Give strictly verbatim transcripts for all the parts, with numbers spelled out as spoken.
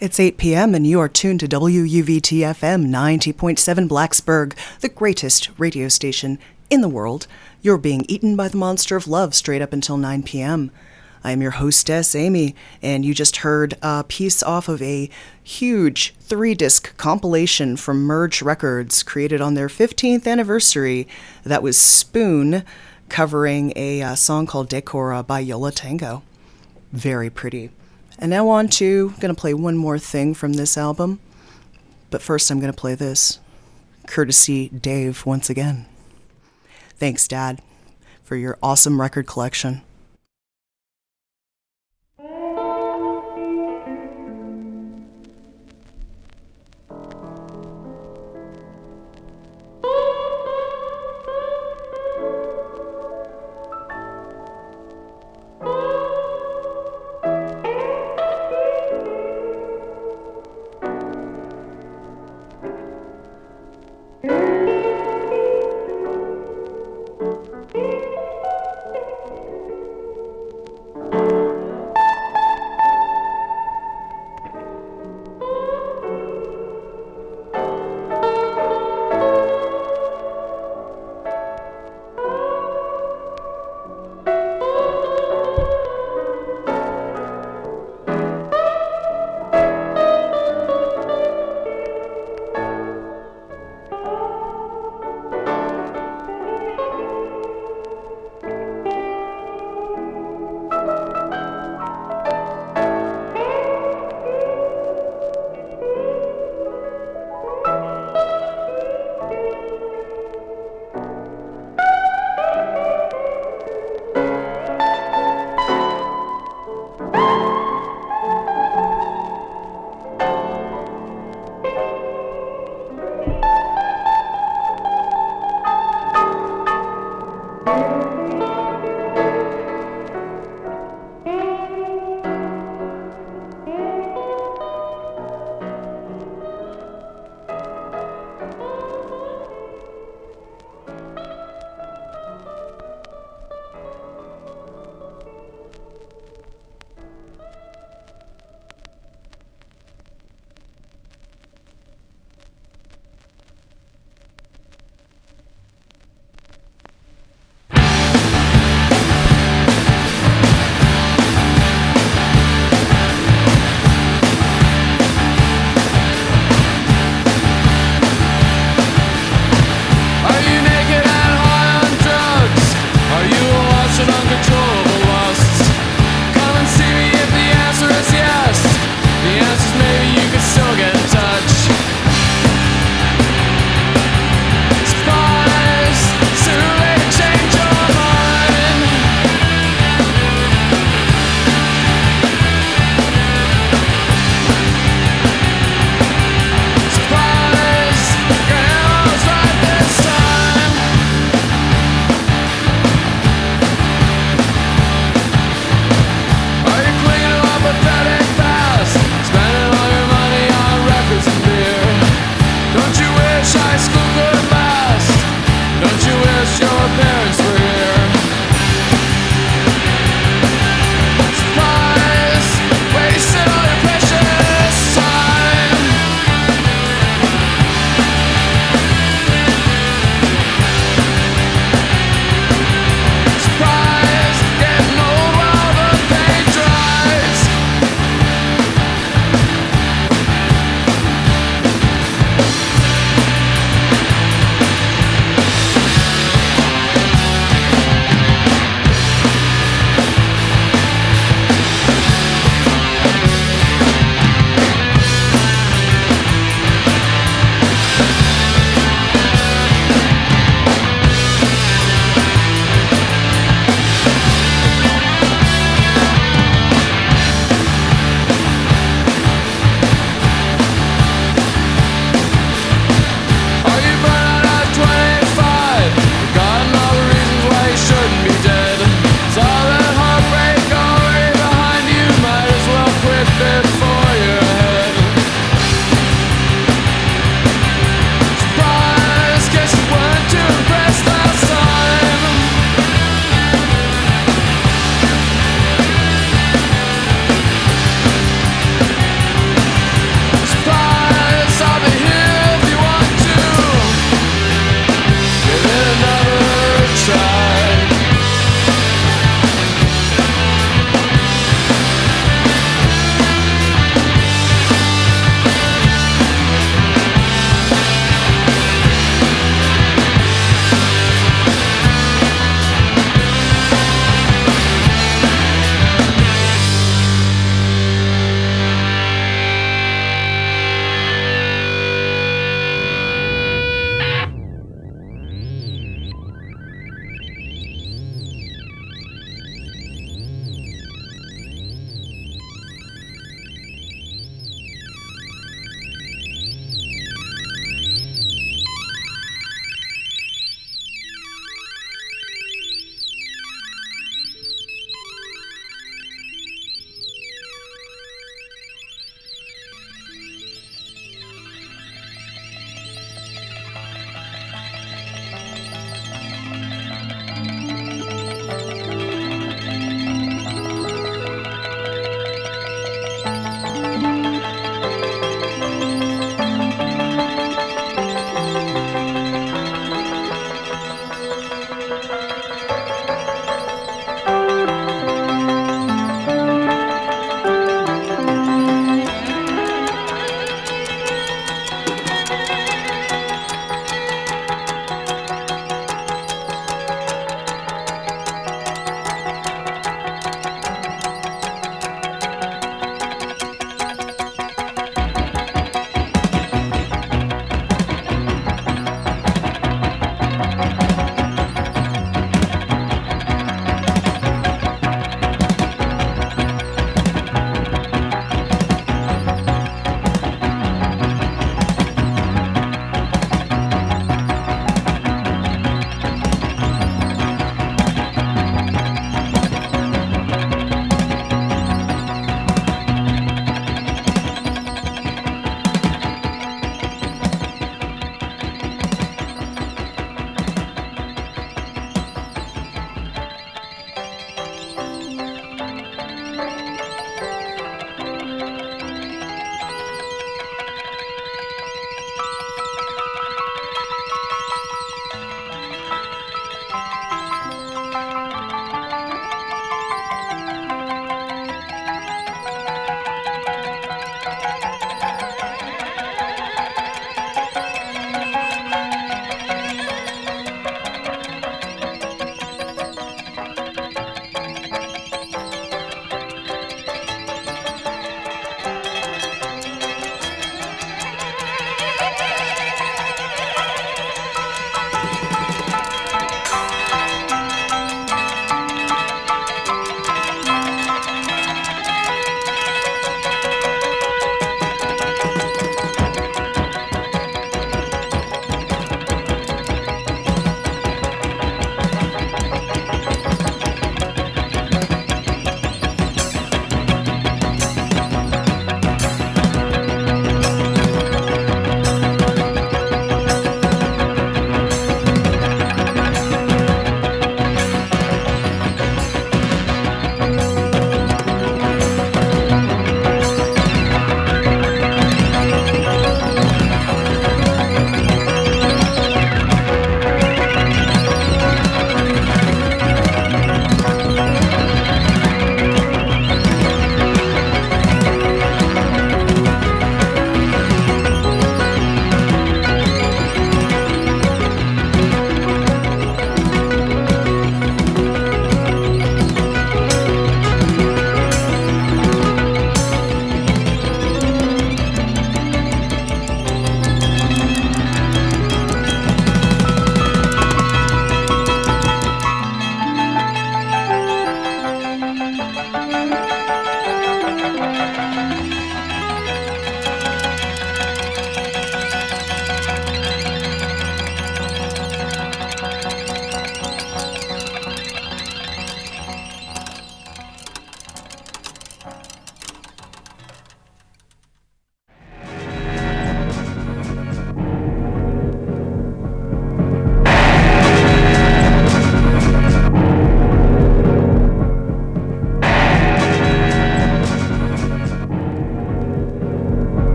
It's eight p.m. and you are tuned to W U V T F M ninety point seven Blacksburg, the greatest radio station in the world. You're being eaten by the monster of love straight up until nine p.m. I am your hostess, Amy, and you just heard a piece off of a huge three-disc compilation from Merge Records created on their fifteenth anniversary. That was Spoon covering a uh, song called Decora by Yo La Tengo. Very pretty. And now on to, I'm going to play one more thing from this album. But first I'm going to play this. Courtesy Dave once again. Thanks, Dad, for your awesome record collection.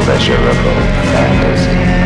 pleasurable fantasy.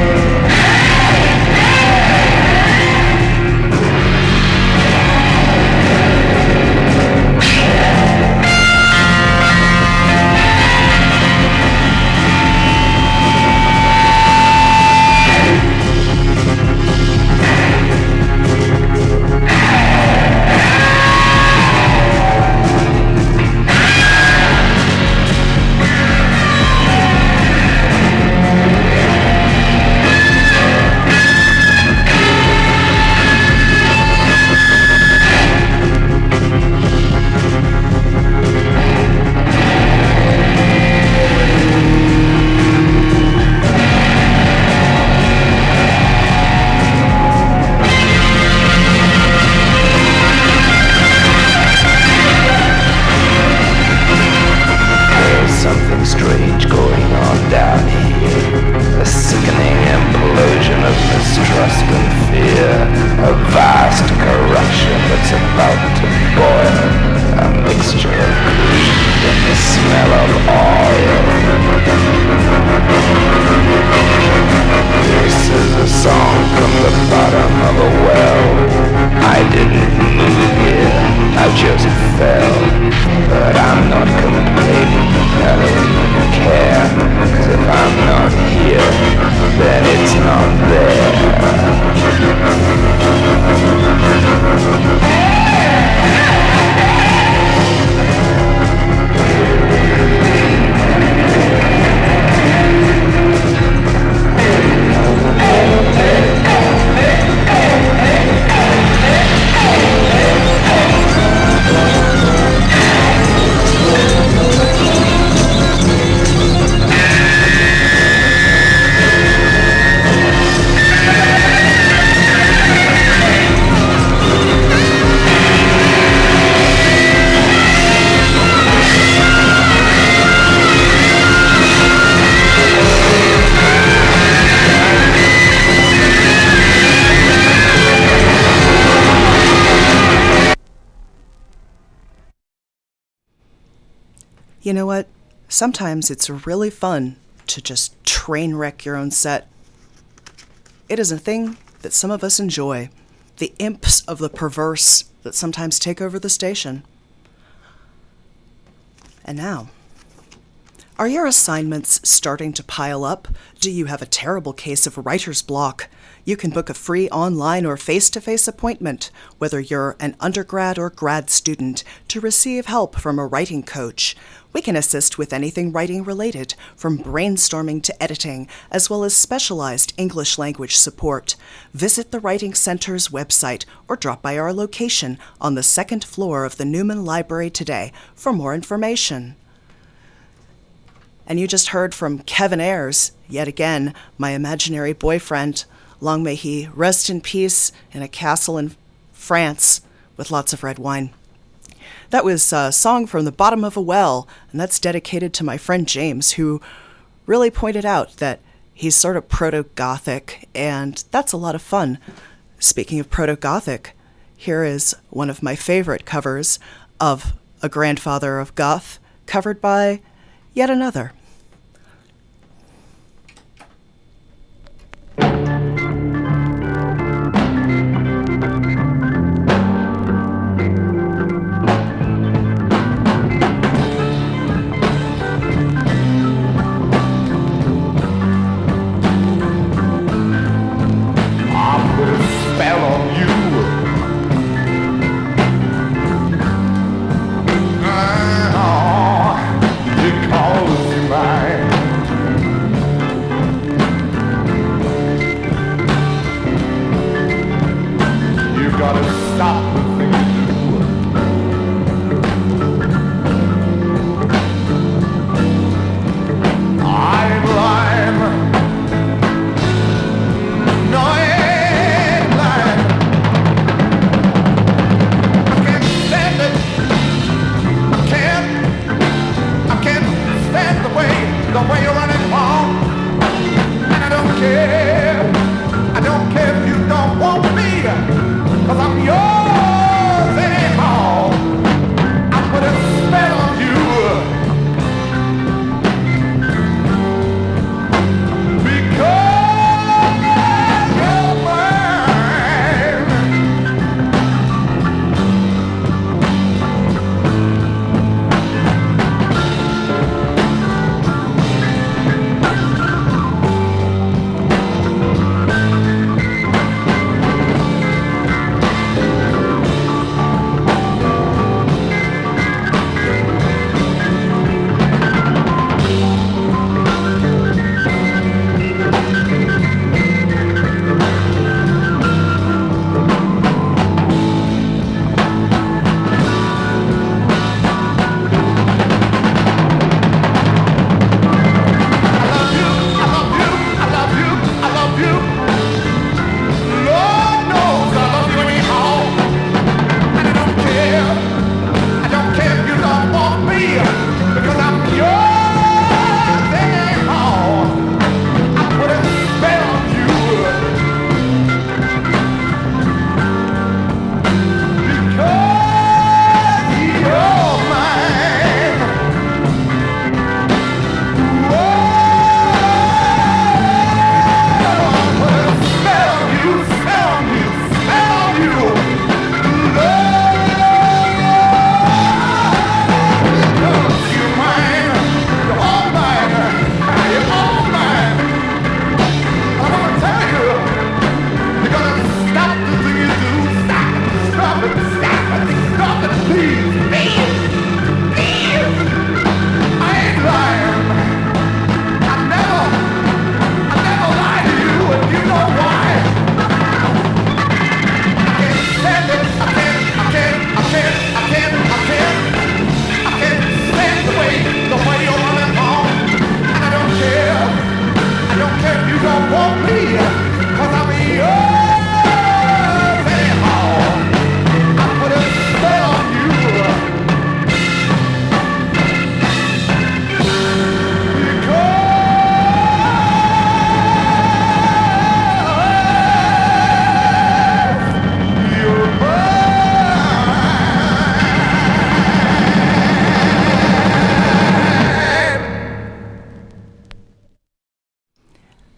You know what? Sometimes it's really fun to just train wreck your own set. It is a thing that some of us enjoy, the imps of the perverse that sometimes take over the station. And now, are your assignments starting to pile up? Do you have a terrible case of writer's block? You can book a free online or face-to-face appointment, whether you're an undergrad or grad student, to receive help from a writing coach. We can assist with anything writing related, from brainstorming to editing, as well as specialized English language support. Visit the Writing Center's website or drop by our location on the second floor of the Newman Library today for more information. And you just heard from Kevin Ayers, yet again, my imaginary boyfriend. Long may he rest in peace in a castle in France with lots of red wine. That was a song from The Bottom of a Well, and that's dedicated to my friend James, who really pointed out that he's sort of proto-Gothic, and that's a lot of fun. Speaking of proto-Gothic, here is one of my favorite covers of A Grandfather of Goth, covered by yet another. Oh, you call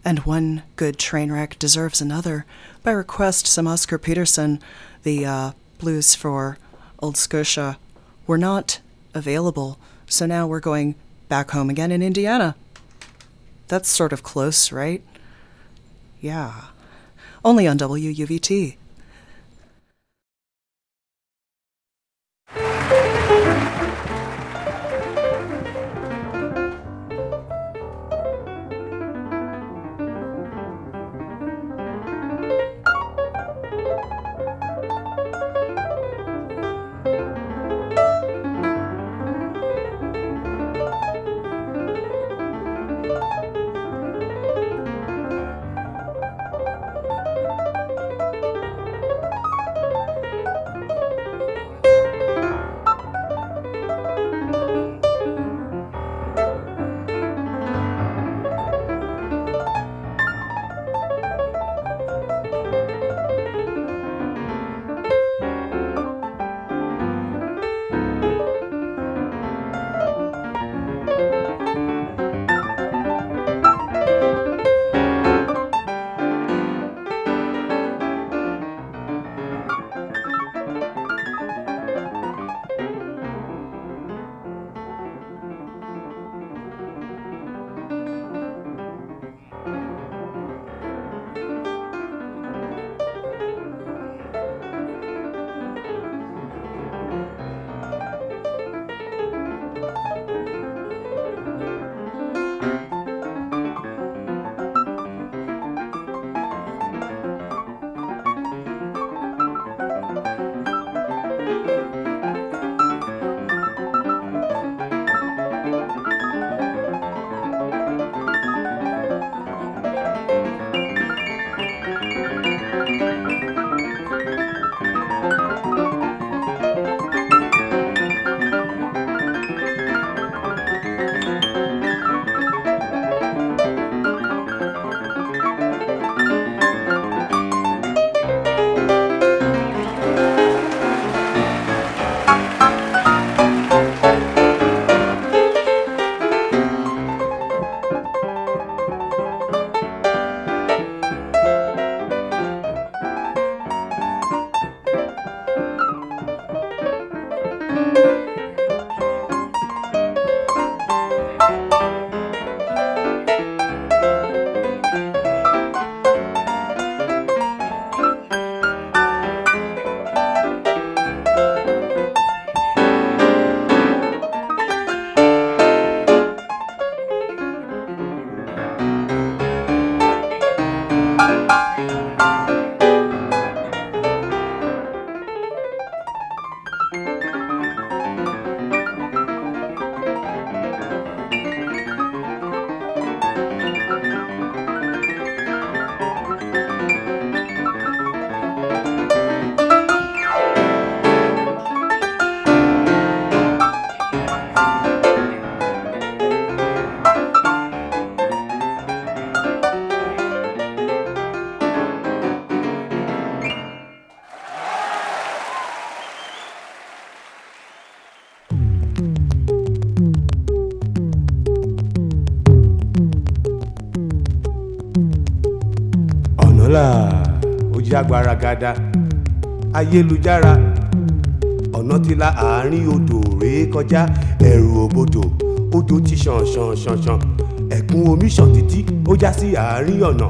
And one good train wreck deserves another. By request, some Oscar Peterson, the uh, blues for Old Scotia, were not available. So now we're going back home again in Indiana. That's sort of close, right? Yeah. Only on W U V T. ọ̀nà ó jágbára gada ayélujára ọ̀nà ti la àárín odò rèé kọjá ẹ̀rù òbodò odò ti ṣàn ṣàn ṣàn ṣàn ẹ̀kún omi ṣàn títí ó já sí àárín ọ̀nà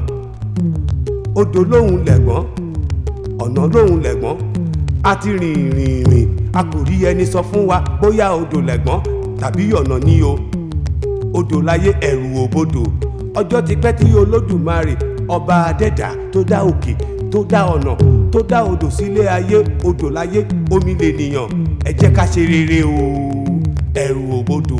odò lóhùn lẹ̀gbọ́n ọ̀nà lóhùn lẹ̀gbọ́n a ti rìn rìn rìn a kò rí ẹni sọ fún wa bóyá odò lẹ̀gbọ́n tàbí ọ̀nà ní o odò láyé ẹ̀rù òbodò ọjọ́ ti pẹ́ tí Olódùmarè ọba adẹ́dà tó dá òkè tó dá ọ̀nà tó dá odò sílé ayé odò láyé omi lè nìyàn ẹ jẹ́ ká ṣe rere o ẹ̀rù òbodò.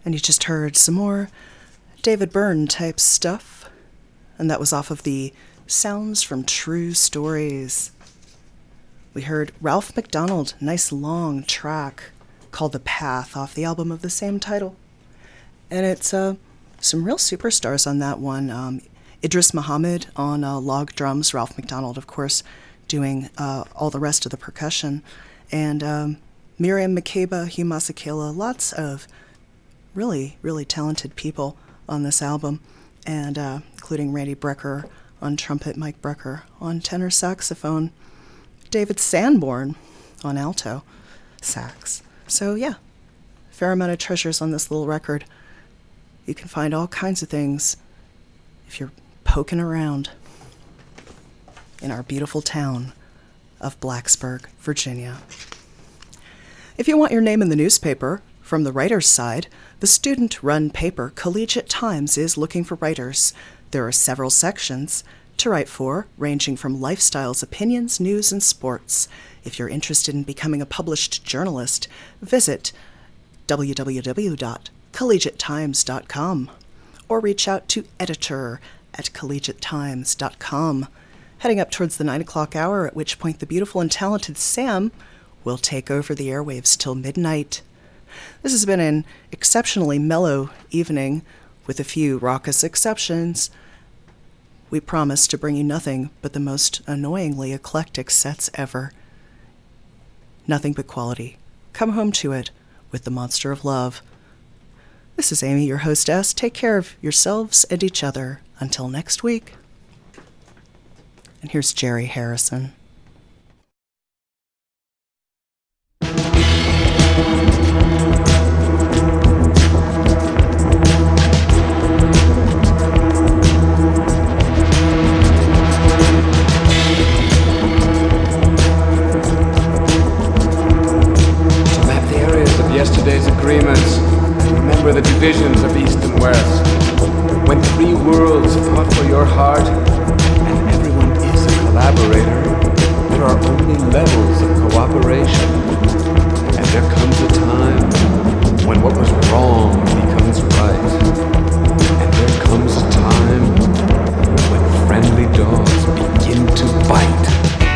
And you just heard some more David Byrne type stuff. And that was off of the Sounds from True Stories. We heard Ralph McDonald, nice long track called The Path off the album of the same title. And it's uh, some real superstars on that one. Um, Idris Muhammad on uh, log drums, Ralph McDonald, of course, doing uh, all the rest of the percussion. And um, Miriam Makeba, Hugh Masekela, lots of really, really talented people on this album, and uh, including Randy Brecker on trumpet, Mike Brecker on tenor saxophone, David Sanborn on alto sax. So yeah, fair amount of treasures on this little record. You can find all kinds of things if you're poking around in our beautiful town of Blacksburg, Virginia. If you want your name in the newspaper, from the writer's side, the student-run paper Collegiate Times is looking for writers. There are several sections to write for, ranging from lifestyles, opinions, news, and sports. If you're interested in becoming a published journalist, visit w w w dot collegiate times dot com or reach out to editor at collegiate times dot com. Heading up towards the nine o'clock hour, at which point the beautiful and talented Sam will take over the airwaves till midnight. This has been an exceptionally mellow evening with a few raucous exceptions. We promise to bring you nothing but the most annoyingly eclectic sets ever. Nothing but quality. Come home to it with the Monster of Love. This is Amy, your hostess. Take care of yourselves and each other. Until next week. And here's Jerry Harrison. Yesterday's agreements, remember the divisions of East and West. When three worlds fought for your heart, and everyone is a collaborator, there are only levels of cooperation. And there comes a time when what was wrong becomes right. And there comes a time when friendly dogs begin to bite.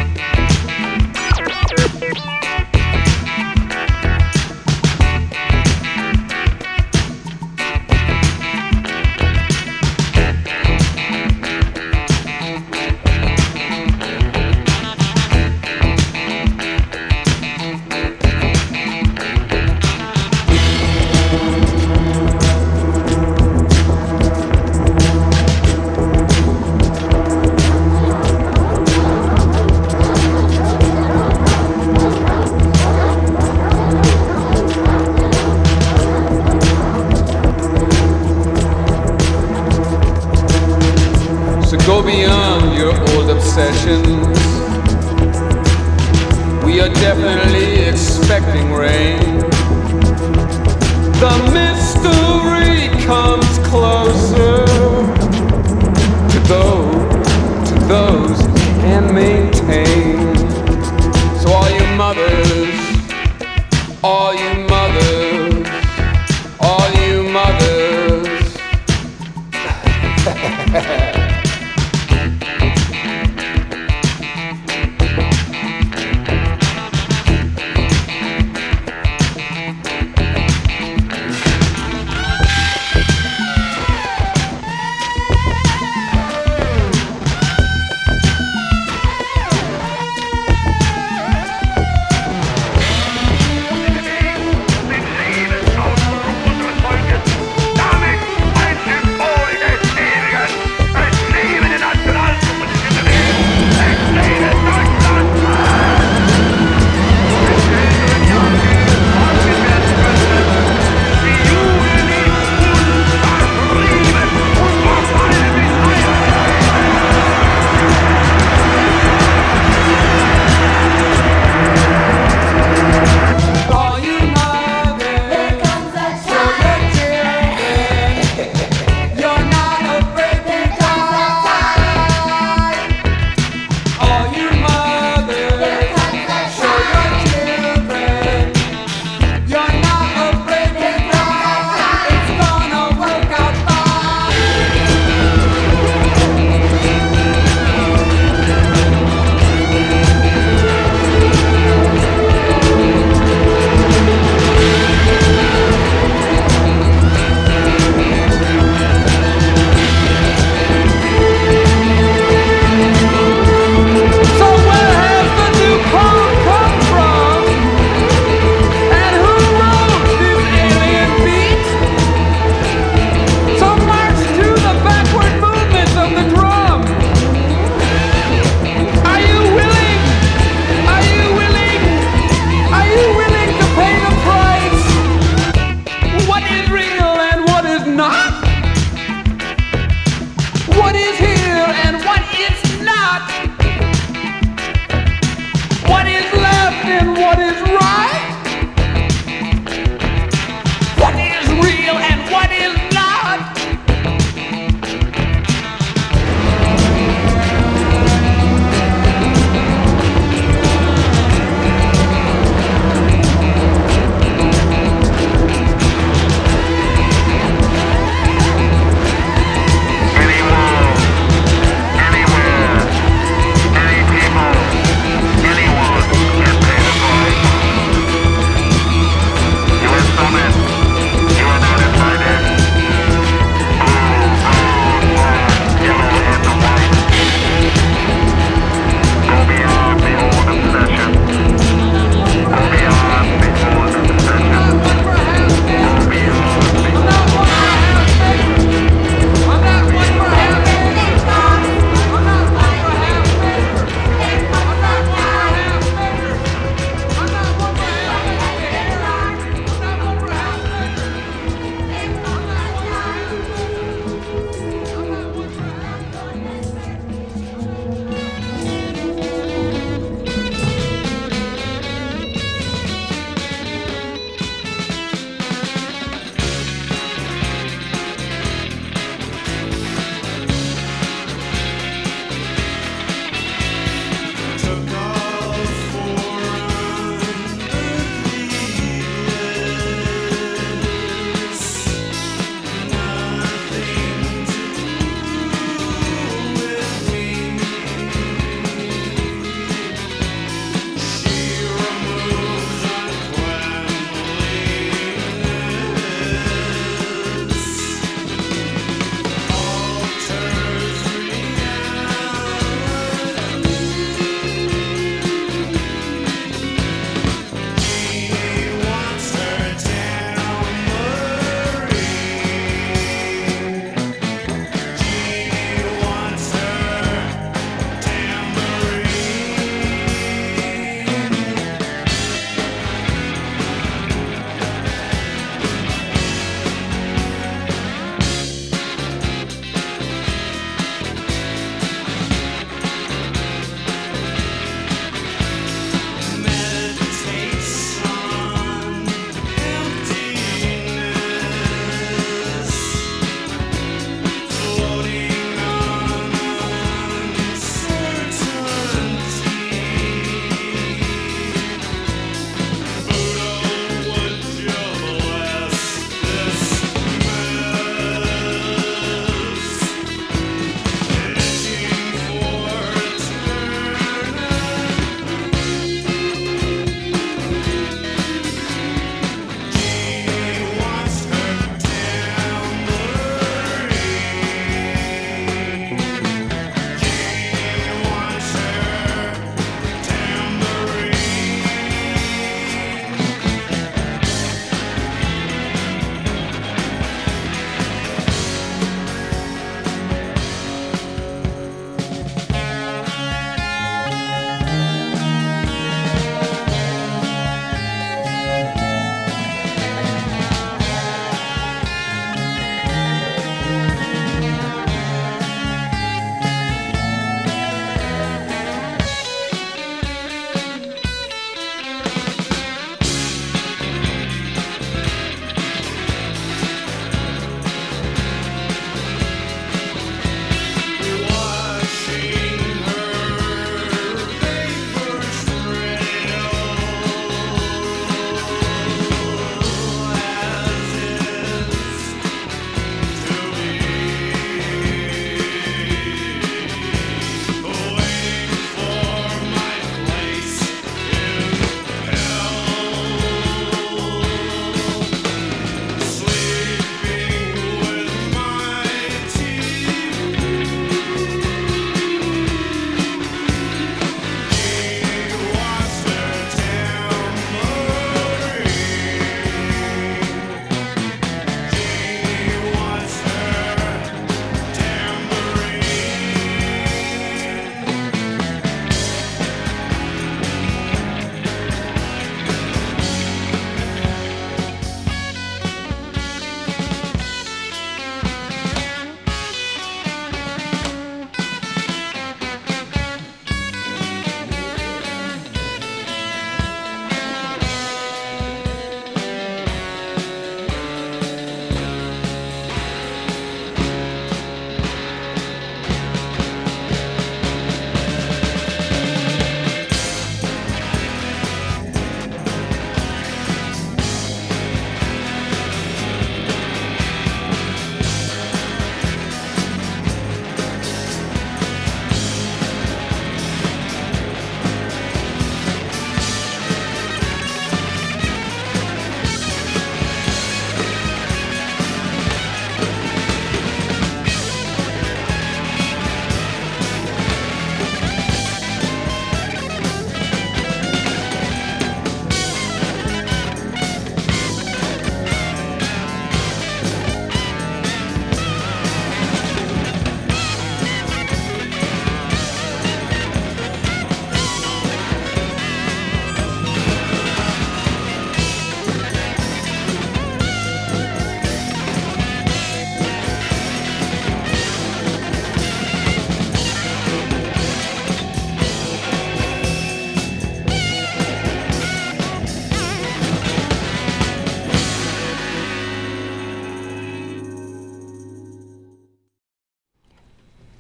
Go beyond your old obsessions. We are definitely expecting rain. The mystery comes closer to those, to those who can maintain. So all you mothers, all you mothers, all you mothers. not. What is left and what is right? What is real and what is not? Any people, anyone can pay the price.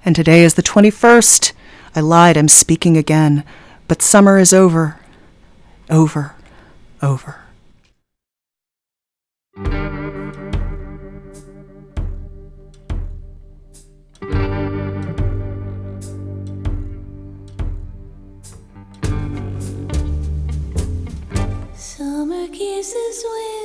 And today is the twenty-first. I lied, I'm speaking again. But summer is over. Over. Over. Summer kisses when